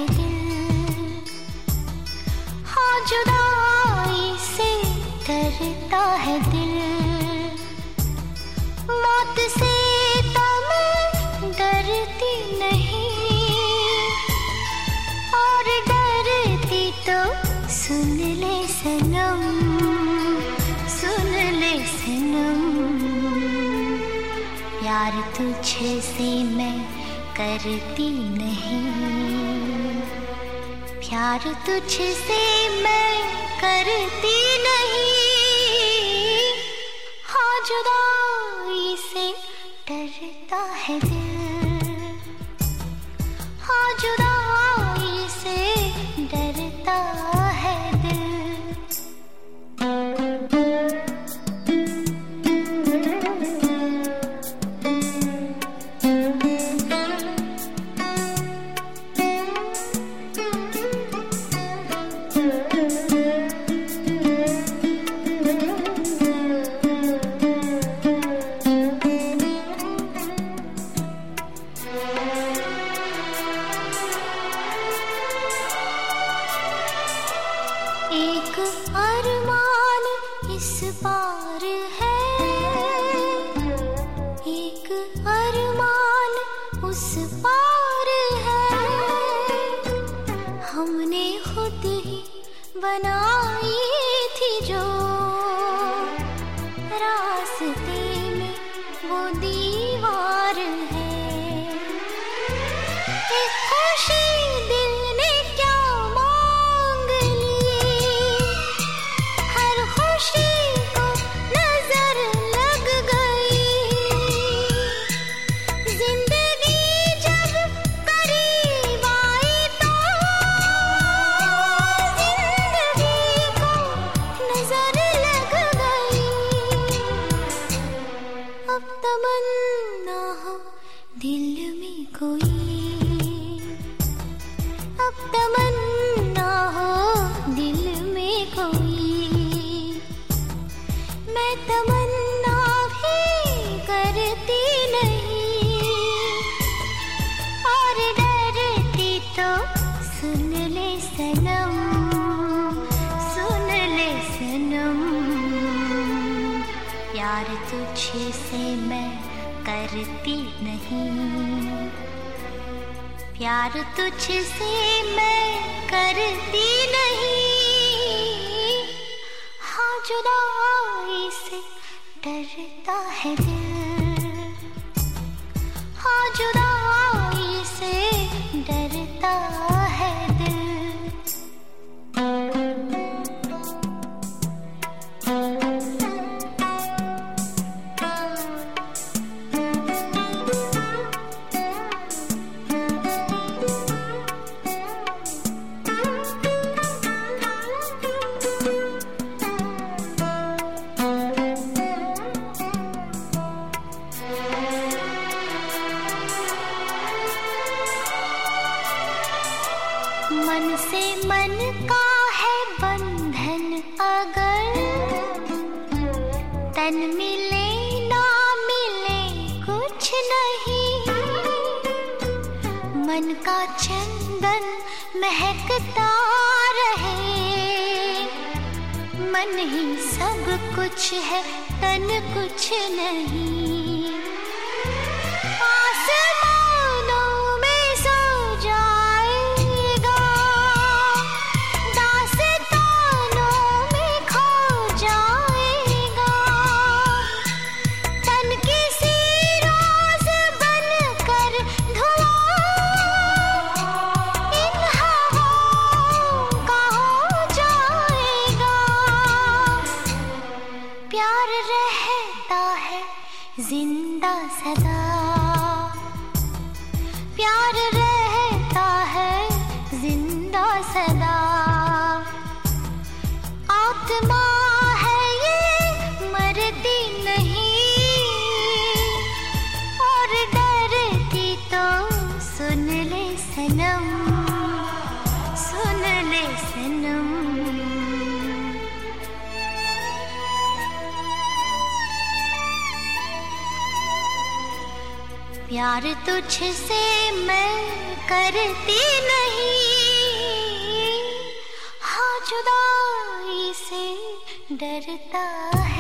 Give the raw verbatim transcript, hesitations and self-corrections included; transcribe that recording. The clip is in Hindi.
है दिल, हाँ जुदाई से डरता है दिल। मौत से तो मैं डरती नहीं, और डरती तो सुन ले सनम, सुन ले सनम। प्यार तुझे से मैं करती नहीं, प्यार तुझे से मैं करती नहीं, हाँ जुदाई से डरता है दिल, हाँ जुदाई से डरता है दिल। एक अरमान इस पार है, एक अरमान उस पार है। हमने खुद ही बनाई थी जो रास्ते में वो दीवार है। एक खुशी दिल ने क्या मांग ली, हर खुशी को नजर लग गई। जिंदगी जब करीब आई तो जिंदगी को नजर लग गई। अब तमन्ना हो दिल में कोई, अब तमन्ना हो दिल में कोई। मैं तमन्ना भी करती नहीं, और डरती तो सुन ले सनम, सुन ले सनम। प्यार तुझे से मैं करती नहीं, प्यार तुझसे मैं करती नहीं, हाँ जुदाई से डरता है दिल, हाँ जुदाई से डरता है दिल। मन से मन का है बंधन अगर, तन मिले ना मिले कुछ नहीं। मन का चंदन महकता रहे, मन ही सब कुछ है तन कुछ नहीं। आसमानों में सो जाएगा, दास्तानों में खो जाएगा। तन किसी रोज बनकर धुआं इन हवाओं का हो जाएगा। प्यार रहता है जिंदा सदा, प्यार रहता है जिंदा सदा। आत्मा है ये मरती नहीं, और डरती तो सुन ले सनम, सुन ले सनम। प्यार तुझसे मैं करती नहीं, हाँ जुदाई से डरता है।